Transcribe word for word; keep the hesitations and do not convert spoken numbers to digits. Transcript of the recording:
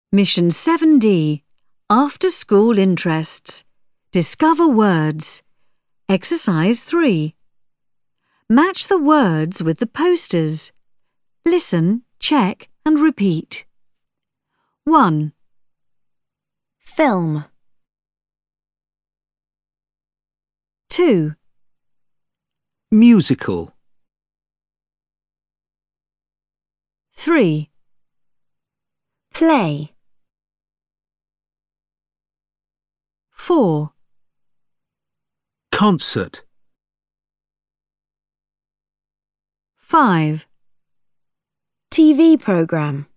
Mission seven D. After School Interests. Discover words. Exercise three. Match the words with the posters. Listen, check and repeat. one. Film. two. Musical. three. Play. four. Concert. five. T V program.